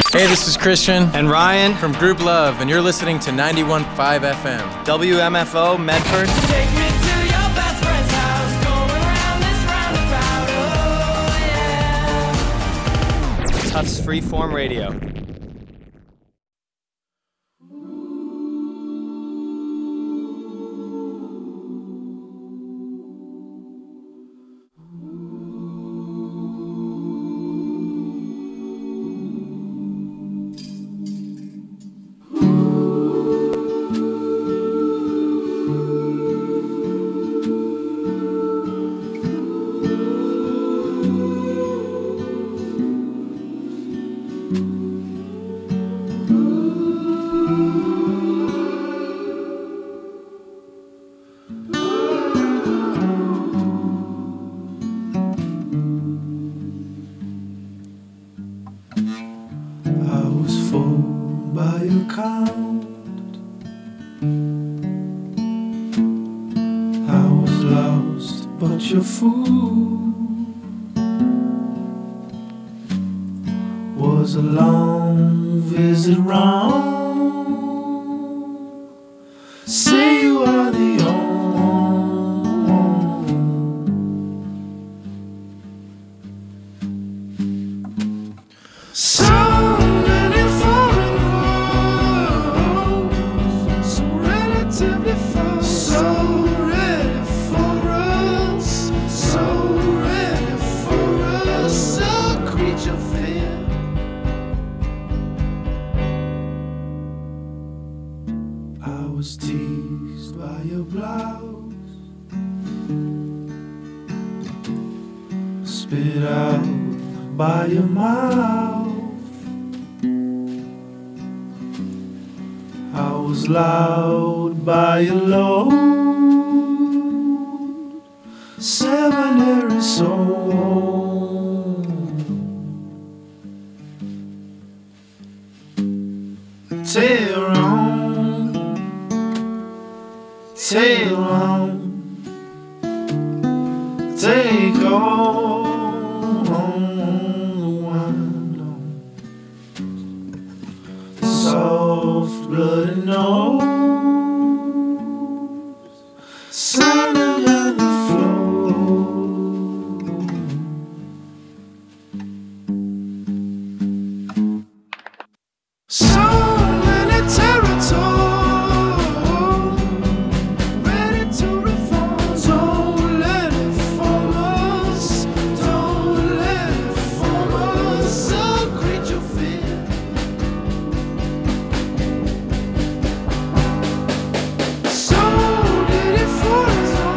Hey, this is Christian and Ryan from Group Love, and you're listening to 91.5 FM. WMFO Medford. Take me to your best friend's house, going round this roundabout, oh yeah. Tufts Freeform Radio. Your food was a long visit round. Say you are the only. So many foreign roads, so relatively far, so ready for us. So ready for us, a creature fear. I was teased by your blouse, spit out by your mouth. I was loud by your load. Seminary soul. Tail on, tail on, take all on the window. Soft bloody nose, sounding down the floor. So many territories ready to reform. Don't let it form us. Don't let it form us. A creature fear. So did it for us all.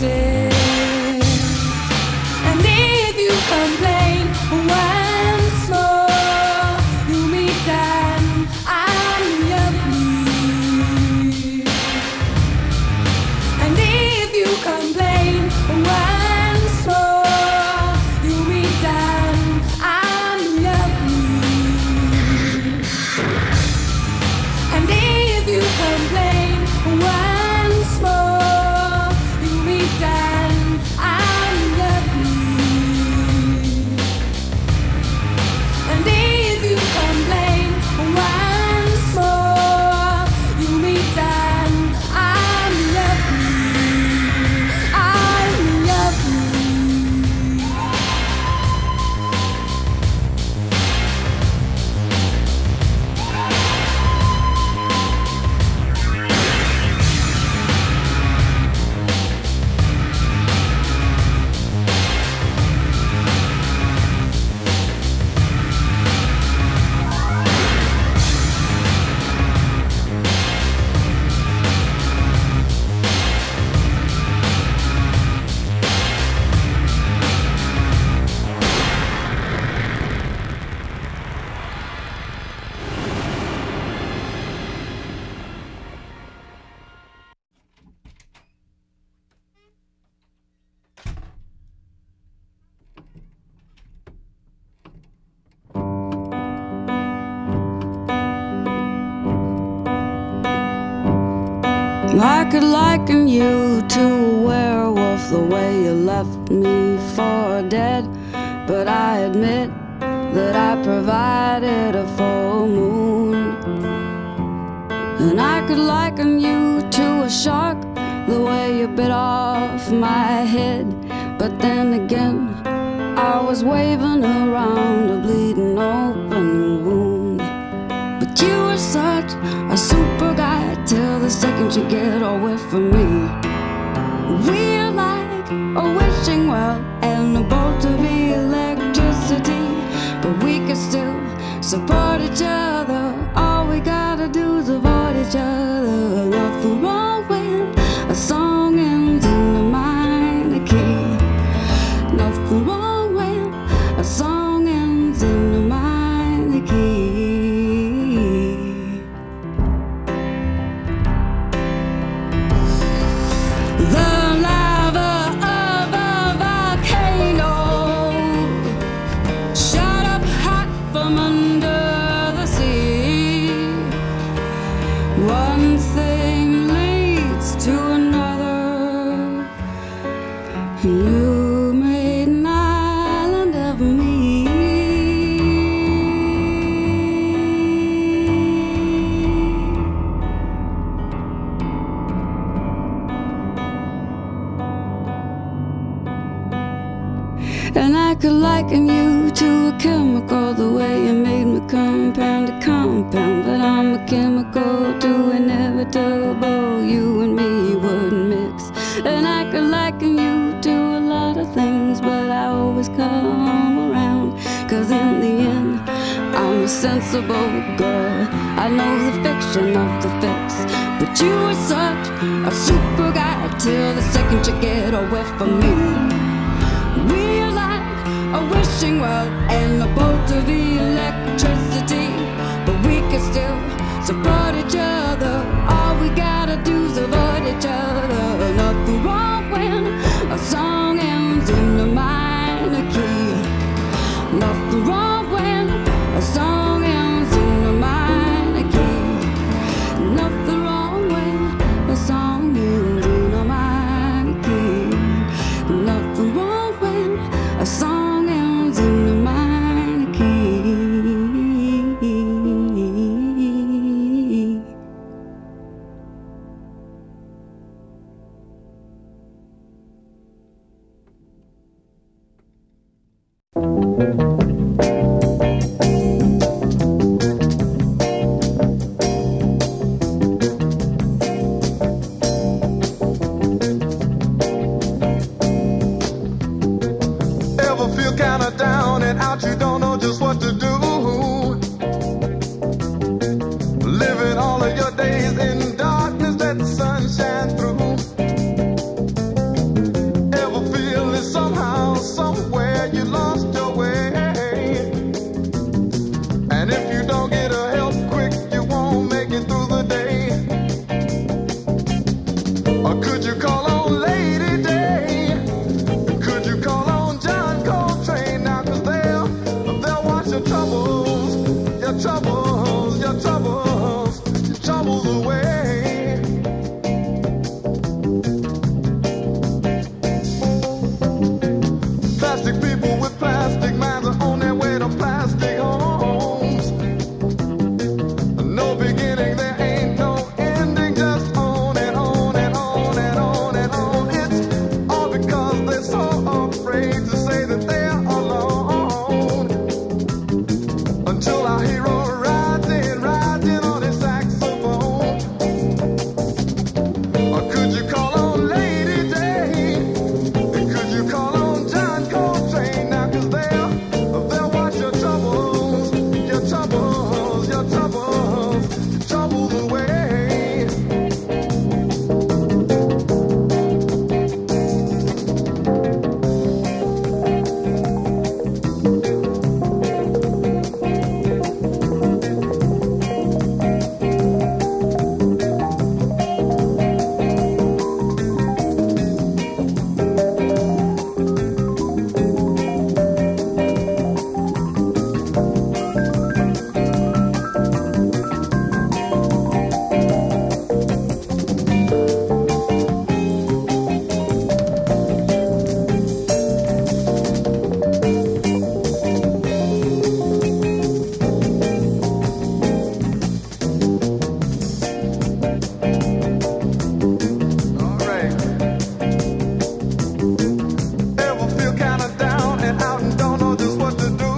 instead. And if you complain once more, you meet Dan, I'm lovely. And if you complain once more, you meet Dan, I'm lovely. And if you complain once more, you meet Dan, I'm lovely. And if you complain once more, you meet Dan, I'm lovely. I'm lovely. I could liken you to a werewolf, the way you left me for dead. But I admit that I provided a full moon. And I could liken you to a shark, the way you bit off my head. But then again, I was waving around a bleeding open wound. But you were such a super guy till the second you get away from me. We're like a wishing well and a bolt of electricity, but we can still support each other. All we gotta do is avoid each other. Nothing wrong when a song ends in a minor key. Nothing wrong when a song ends in a minor key. The lava of a volcano shot up hot from under the sea. One thing leads to another. You made an island of me. And I could liken you to a chemical, the way you made me compound to compound. But I'm a chemical too inevitable, you and me wouldn't mix. And I could liken you to a lot of things, but I always come around. Cause in the end, I'm a sensible girl. I know the fiction of the fix. But you were such a super guy till the second you get away from me. We're like a wishing well and a bolt of electricity, but we can still support each other. All we gotta do is avoid each other. Nothing wrong when a song ends in a minor key. Nothing wrong when a song ends in a minor key. Nothing wrong when a song ends in a minor key. Nothing wrong when a song ends in a minor key. Ever feel kinda down and out, you don't know just what to do? Living all of your days in darkness, let the sun shine through. you call on Lady Day? Could you call on John Coltrane now? 'Cause they'll wash your troubles, your troubles, your troubles, your troubles away. Plastic people with plastic minds are on their way to plastic homes. No beginning, there ain't no ending, just on and on and on and on and on. It's all because they're so afraid to say that they're alone. Until our hero rides in on his saxophone. Or could you call on Lady Day? Could you call on John Coltrane now? 'Cause they'll wash your troubles, your troubles, your troubles, your troubles away. All right. Ever feel kinda down and out and don't know just what to do?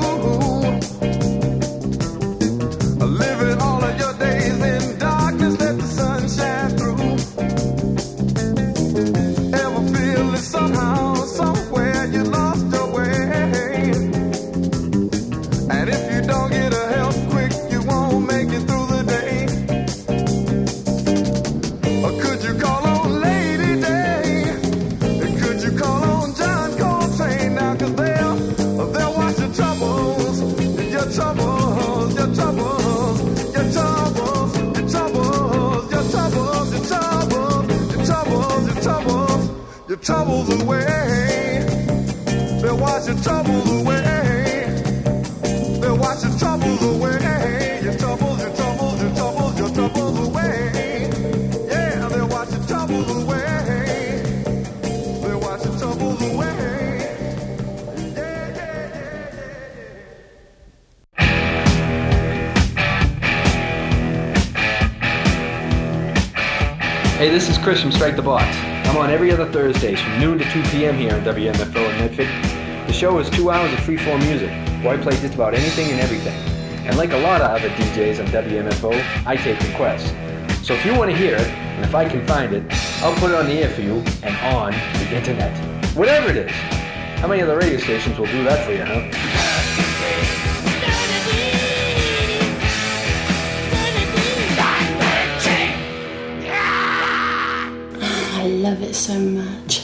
Living all of your days in darkness, let the sun shine through. Ever feel that somehow, somewhere you lost your way? And if you don't get a help quick, you won't make it through the day. Or could you call on Lady Day? Could you call on John Coltrane now? 'Cause they'll wash your troubles, your troubles, your troubles, your troubles, your troubles, your troubles, your troubles, your troubles, your troubles, your troubles away. They'll wash your troubles away. They'll wash your troubles away. Your troubles, your troubles, your troubles, your troubles away. Yeah, they'll wash your troubles away. They'll wash your troubles away. Yeah, yeah, yeah, yeah. Hey, this is Chris from Strike the Box. I'm on every other Thursdays from noon to 2 p.m. here on WMFO in Medford. The show is 2 hours of freeform music, where I play just about anything and everything. And like a lot of other DJs on WMFO, I take requests. So if you want to hear it, and if I can find it, I'll put it on the air for you and on the internet. Whatever it is. How many other radio stations will do that for you, huh? I love it so much.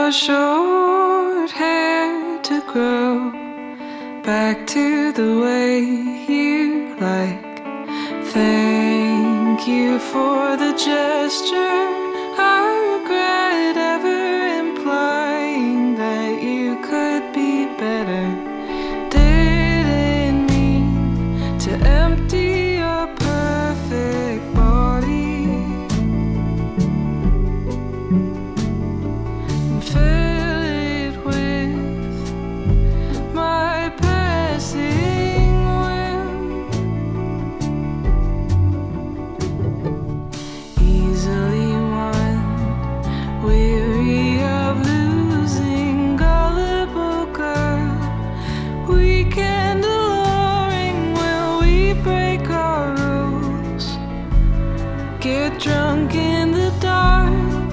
your short hair to grow back to the way you like. Thank you for the gesture. I regret ever implying that you could be better. Didn't mean to empty your perfect body and fill it with my passing whim. Easily won, weary of losing, gullible girl. Weekend alluring, will we break our rules? Get drunk in the dark.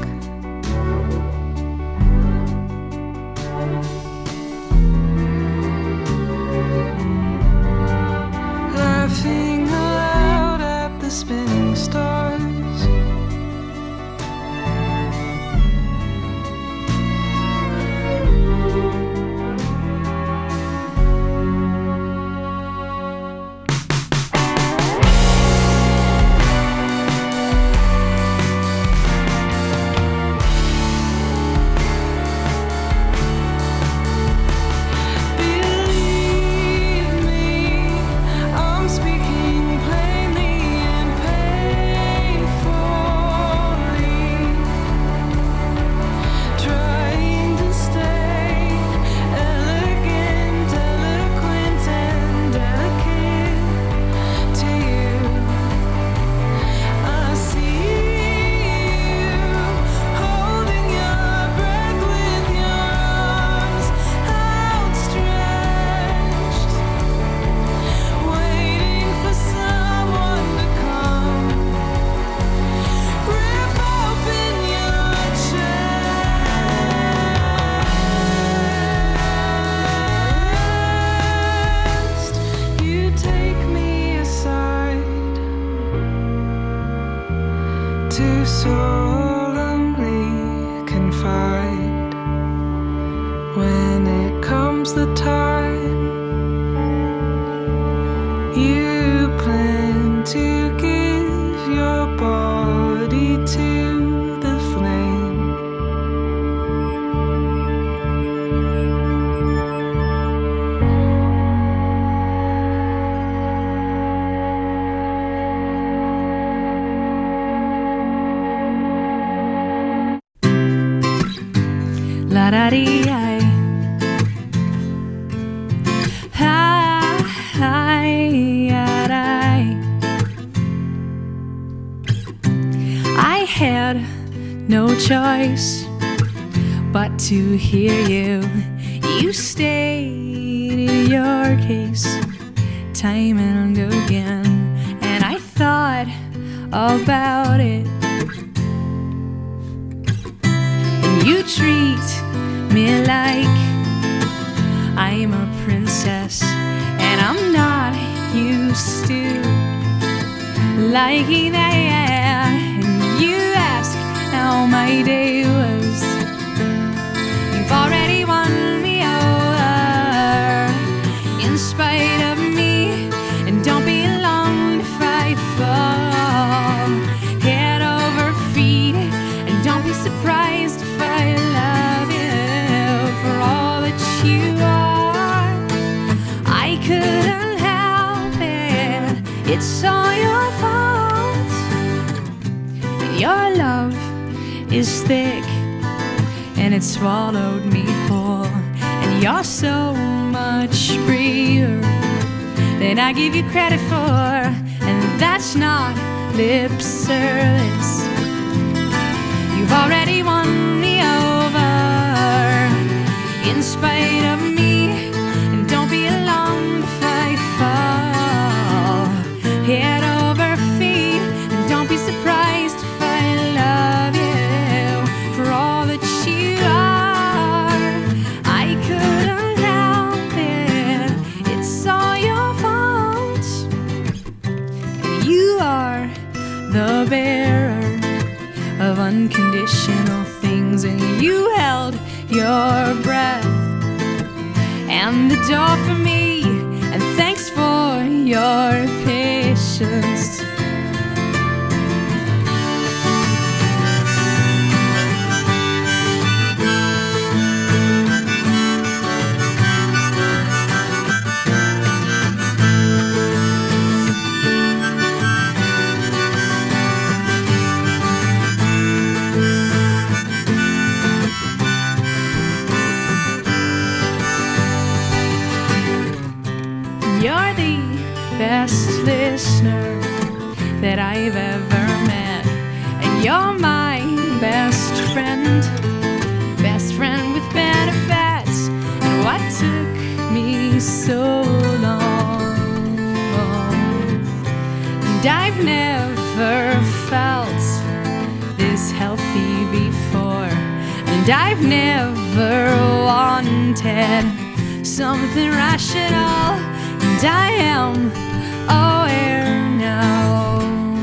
Laughing aloud at the spinning stars. Believe me, I'm speaking plainly and painfully, trying to stay elegant, eloquent, and delicate to you. I see you holding your breath with your arms outstretched, waiting for someone to come, rip open your chest. You take me aside to solemnly confide when it comes the time you plan to give your body to the flame. La da dee I. I had no choice but to hear you. You stated your case time and again, and I thought about it. And you treat me like I'm a princess, and I'm not used to liking that. And you ask how my day was. You've already won me over in spite of me, and don't be long if I fall head over feet, and don't be surprised if I love you for all that you are. I couldn't help it, it's all your fault. Your love is thick and it swallowed me whole, and you're so much braver than I give you credit for, and that's not lip service. You've already won me over in spite of me, and don't be alarmed if I fall head over feet, and don't be surprised if I love you for all that you are. I couldn't help it, it's all your fault. And you are the bearer of unconditional things, and you held your breath and the door for me, and thanks for your patience. You're the best listener that I've ever met, and you're my best friend with benefits. And what took me so long? And I've never felt this healthy before, and I've never wanted something rational. And I am aware now.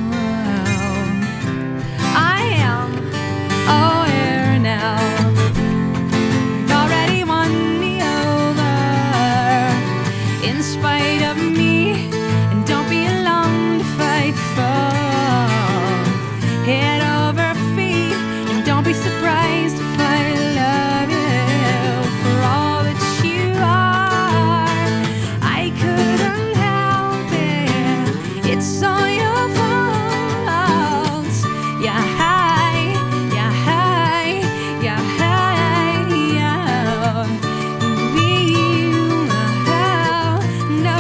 I am aware now. You've already won me over in spite of me, and don't be alone to fight for. Head over feet, and don't be surprised if I love you for all that you are. I couldn't help it. It's all your fault. Yeah, hi, yeah, hi, yeah, hi, yeah. We, no,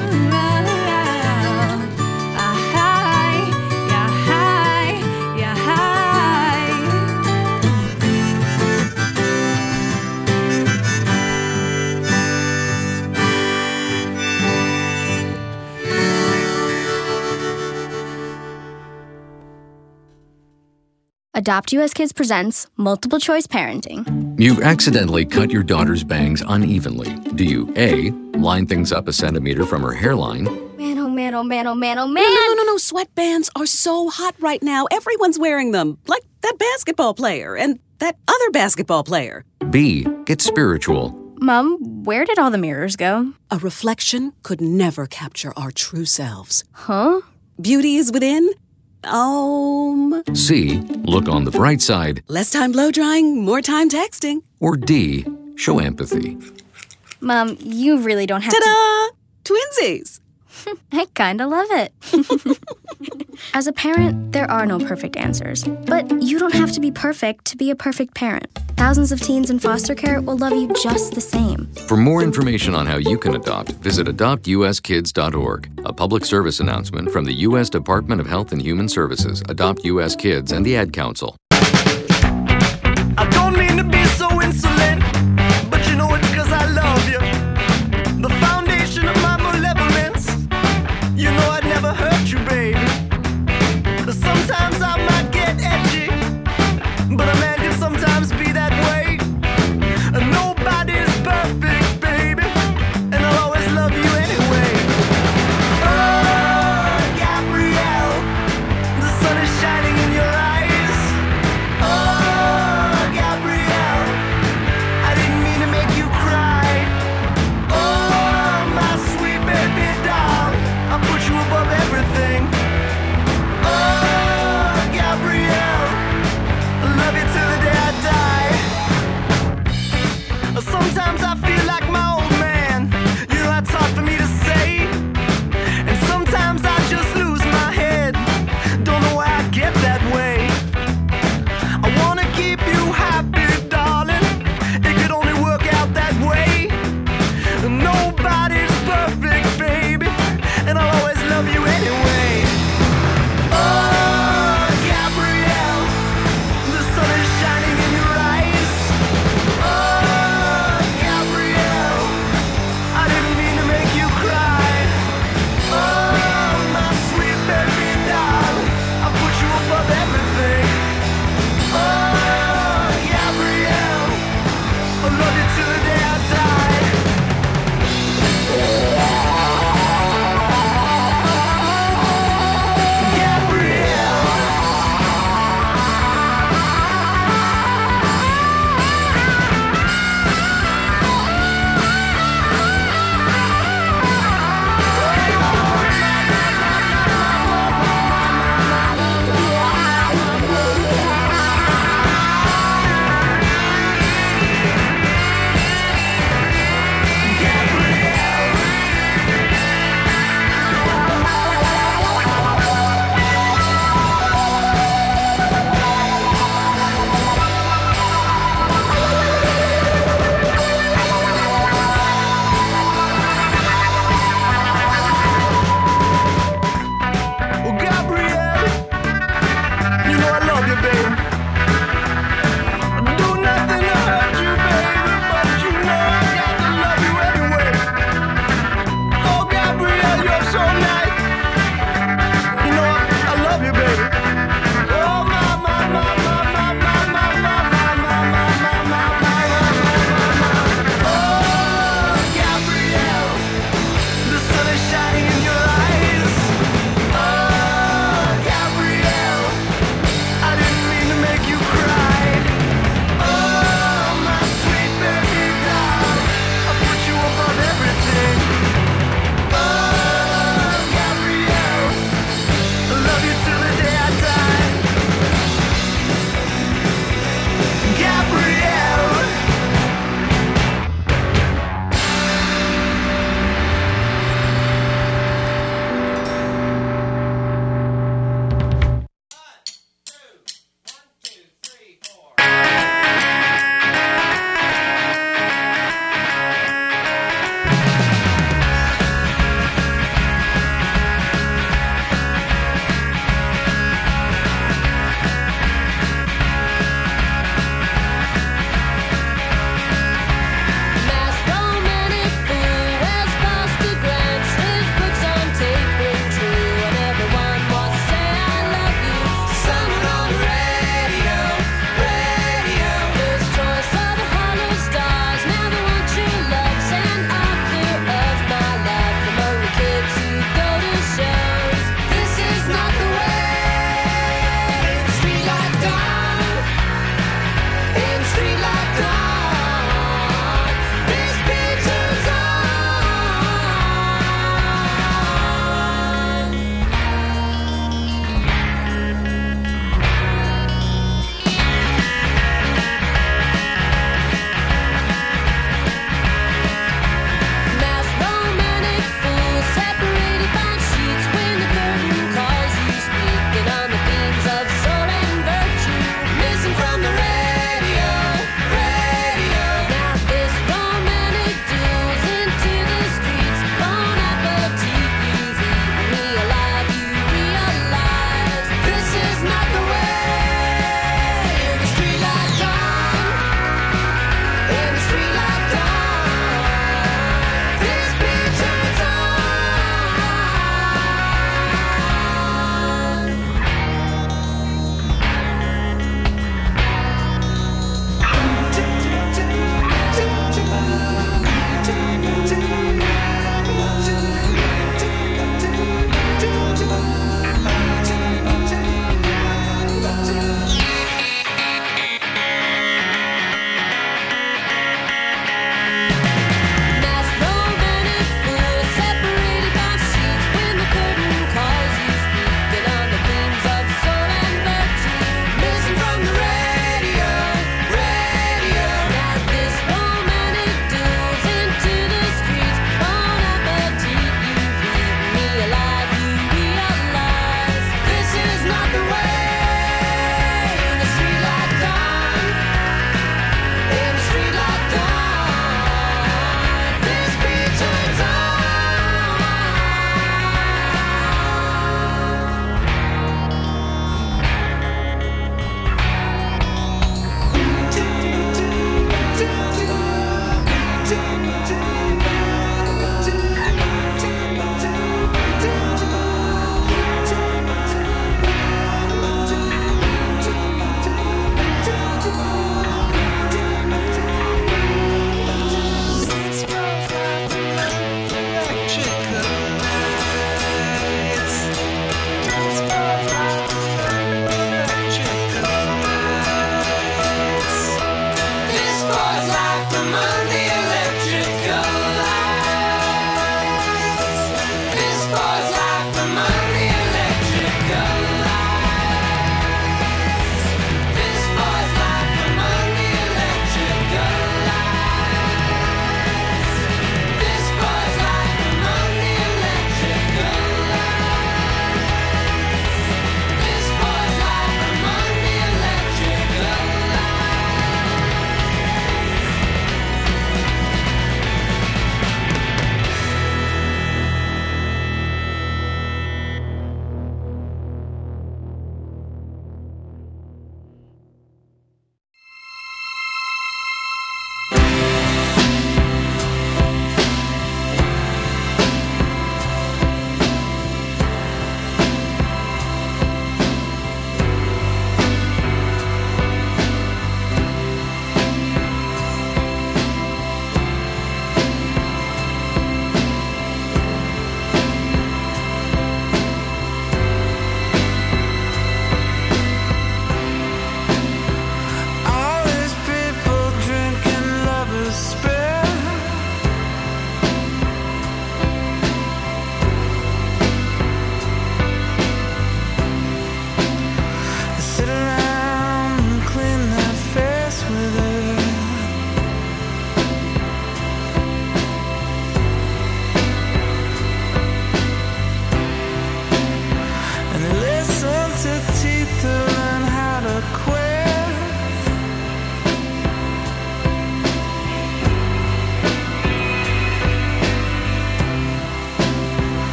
hi, yeah, hi, yeah, hi. Adopt US Kids presents Multiple Choice Parenting. You've accidentally cut your daughter's bangs unevenly. Do you A, line things up a centimeter from her hairline? Man, oh man, oh man, oh man, oh man. No. Sweatbands are so hot right now. Everyone's wearing them. Like that basketball player and that other basketball player. B, get spiritual. Mom, where did all the mirrors go? A reflection could never capture our true selves. Huh? Beauty is within. C, look on the bright side. Less time blow drying, more time texting. Or D, show empathy. Mom, you really don't have Ta-da! Twinsies! I kinda love it. As a parent, there are no perfect answers. But you don't have to be perfect to be a perfect parent. Thousands of teens in foster care will love you just the same. For more information on how you can adopt, visit adoptuskids.org. A public service announcement from the U.S. Department of Health and Human Services, Adopt U.S. Kids, and the Ad Council. I don't mean to be so insolent, but you know it's 'cause I love you. The foundation of my malevolence. You know I'd never hurt you, baby. Sometimes I might get edgy, but a man can sometimes be that way. Nobody's perfect, baby, and I'll always love you anyway. Oh, Gabrielle, the sun is shining in your eyes. Oh, Gabrielle, I didn't mean to make you cry.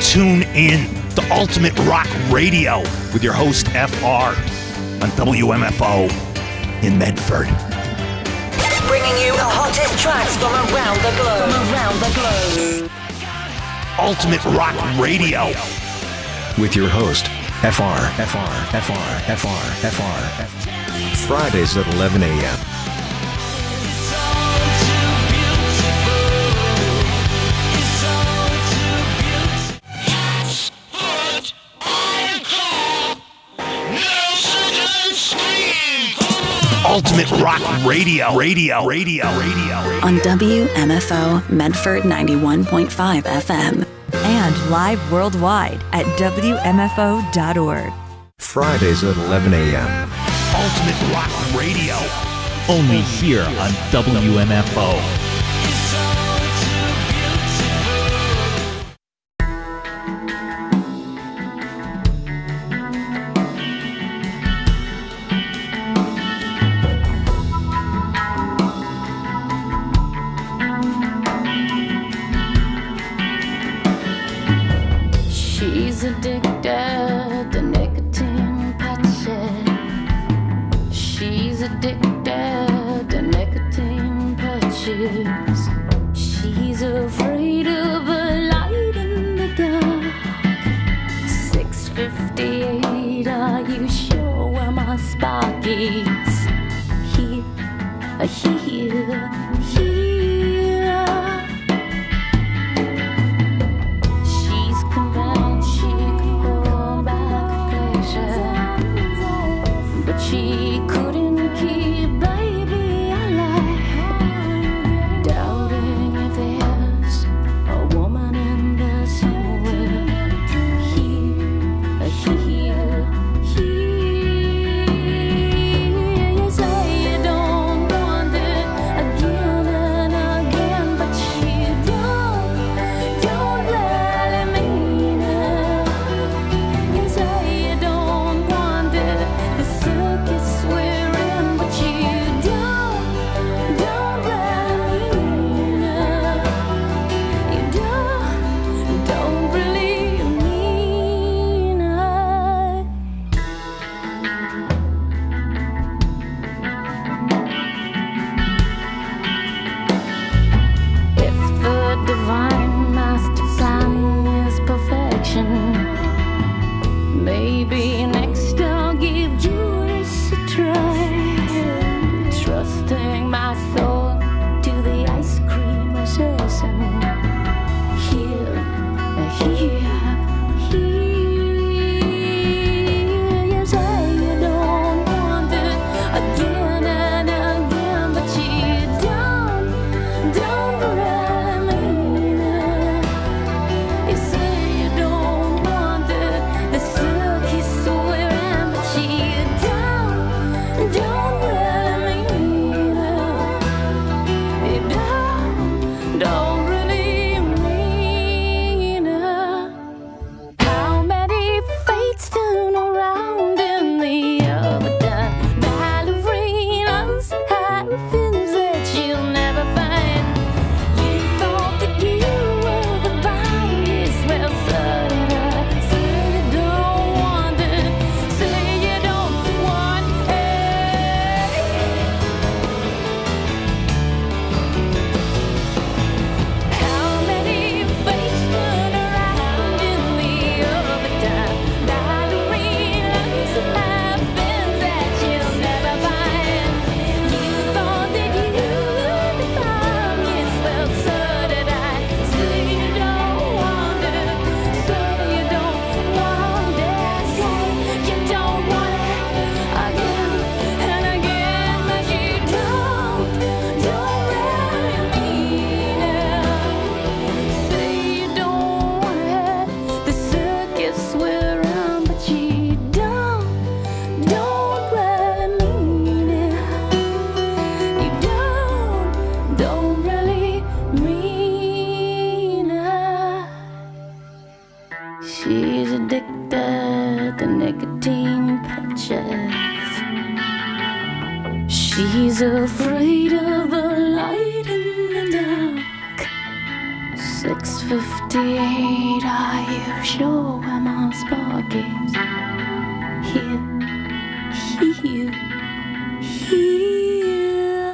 tune in to Ultimate Rock Radio with your host, FR, on WMFO in Medford. Bringing you the hottest tracks from around the globe. Ultimate Rock Radio with your host, FR. Fridays at 11 a.m. Ultimate Rock Radio. On WMFO Medford 91.5 FM. And live worldwide at WMFO.org. Fridays at 11 a.m. Ultimate Rock Radio. Only here on WMFO. She's addicted to nicotine patches. She's addicted to nicotine patches. She's afraid of a light in the dark. 6:58, are you sure where my spark is? Here, here. She's convinced she could hold back pleasure, but she couldn't keep baby alive. Doubting if there's a woman in there somewhere. Here. You say you don't want it again and again, but you don't really mean it. You say you don't want it, the circus we're in, but you don't really mean it. You don't really mean it. If the divine master plan is perfection, maybe next I'll give Judas a try. Trusting my soul to the ice cream assassin. Here. You say you don't want it again and again, but you don't really mean it. You say you don't want it, the circus we're in, but you don't really mean it. You don't really mean it. How many fates turn around in the other time? Ballerinas have fins that you'll never find. You thought that you were the brightest, well, so did I. Say you don't want it, say you don't want it. How many fates turn around in the other time? Ballerinas have fins that you'll never find. You thought that you were the finest, well, so did I. Say you don't want it, say you don't want it, say you don't want it again and again, but you don't really mean it. Say you don't want it, the circus we're in, but you don't really mean it. You don't really mean it. She's addicted to nicotine patches. She's afraid of the light in the dark. 6:58, are you sure where my spark is. Here, here, here.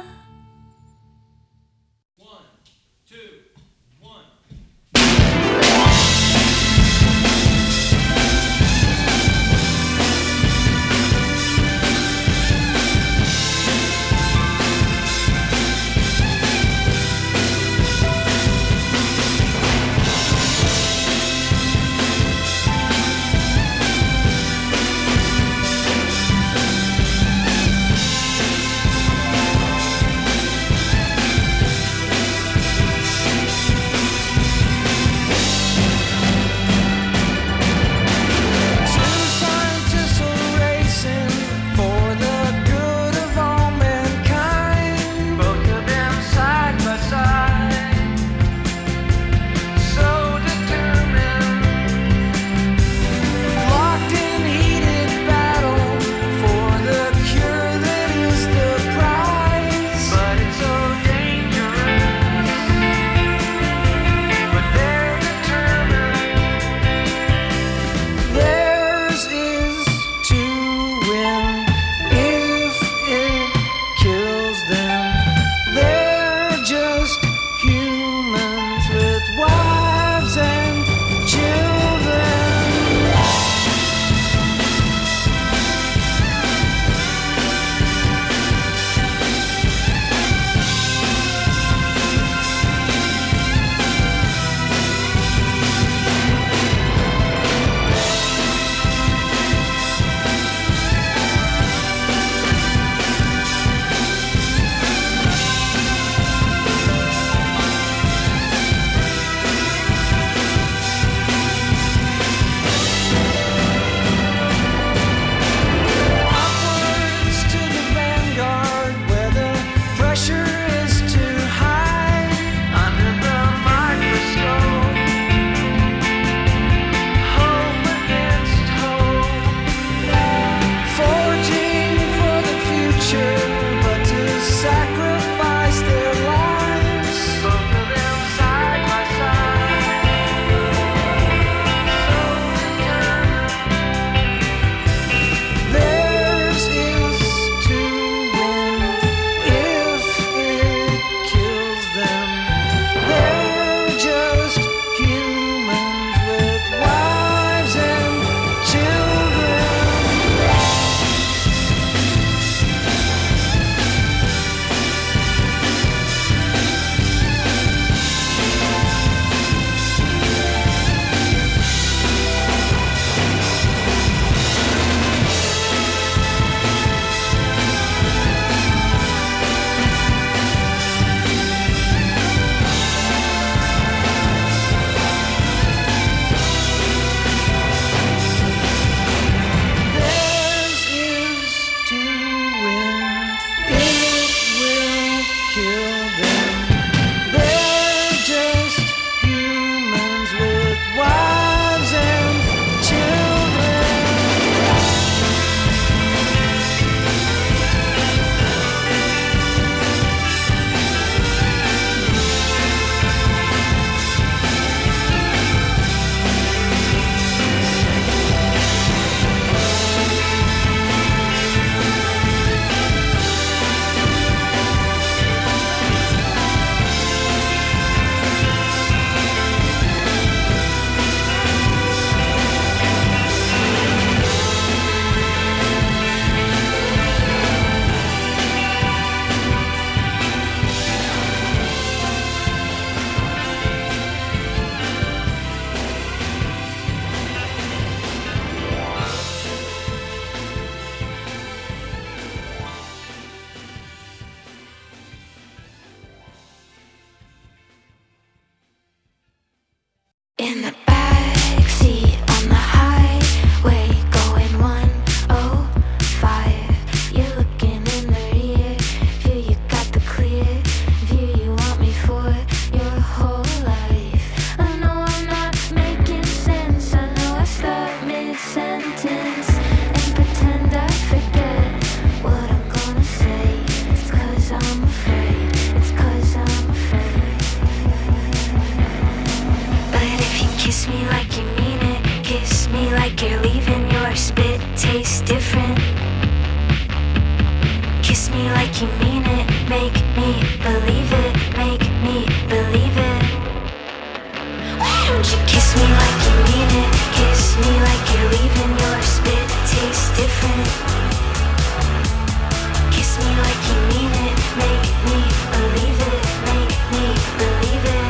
like you're leaving, your spit tastes different. Kiss me like you mean it, make me believe it, make me believe it. Why don't you kiss me like you mean it, kiss me like you're leaving, your spit tastes different. Kiss me like you mean it, make me believe it, make me believe it.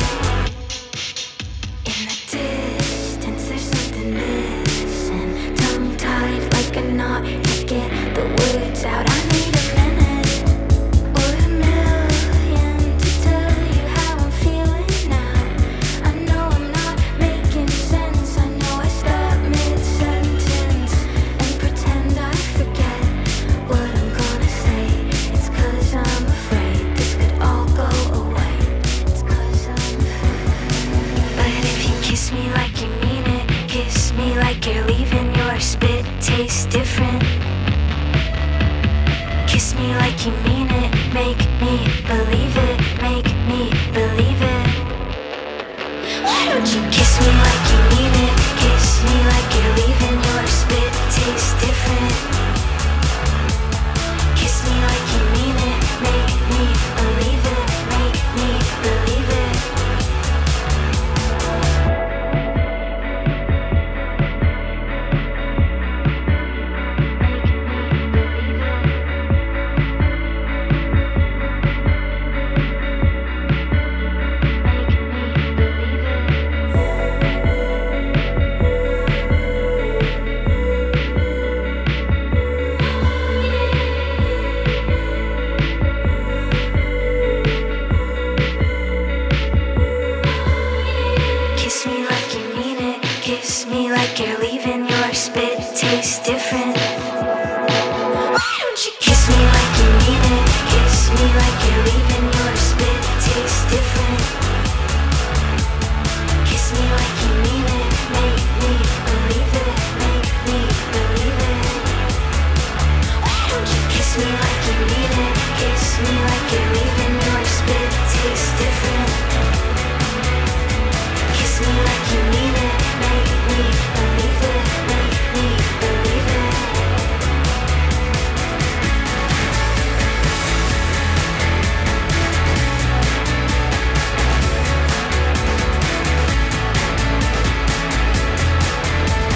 In the distance there's something missing, tongue-tied like a knot, can't get the words out. I need a minute or a million to tell you how I'm feeling now. I know I'm not making sense, I know I stop mid-sentence and pretend I forget what I'm gonna say. It's 'cause I'm afraid this could all go away. It's 'cause I'm afraid. But if you kiss me like you mean it, kiss me like you're leaving, your spit tastes different. Kiss me like you mean it, make me believe it, make me believe it. Why don't you kiss me like you mean it, kiss me like you're leaving, your spit tastes different. Kiss me like you mean it, make me believe it, make me believe it. Kiss me like you mean it, kiss me like you're leaving, your spit tastes different.